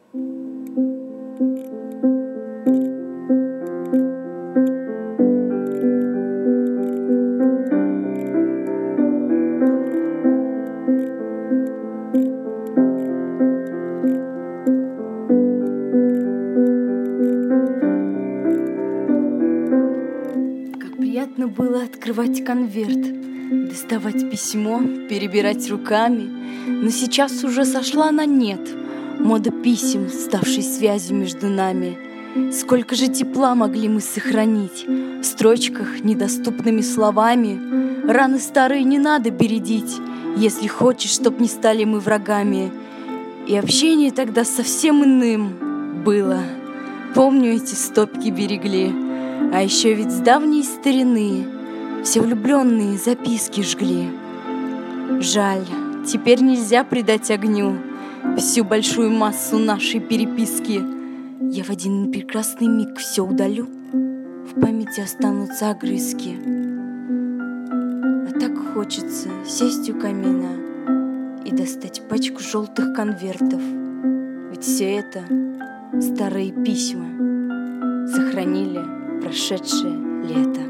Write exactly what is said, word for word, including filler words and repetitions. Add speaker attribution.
Speaker 1: Приятно было открывать конверт, доставать письмо, перебирать руками. Но сейчас уже сошла на нет мода писем, ставшей связью между нами. Сколько же тепла могли мы сохранить в строчках недоступными словами. Раны старые не надо бередить, если хочешь, чтоб не стали мы врагами. И общение тогда совсем иным было. Помню, эти стопки берегли. А еще ведь с давней старины все влюбленные записки жгли. Жаль, теперь нельзя придать огню всю большую массу нашей переписки. Я в один прекрасный миг все удалю, в памяти останутся огрызки. А так хочется сесть у камина и достать пачку желтых конвертов. Ведь все это старые письма сохранили прошедшее лето.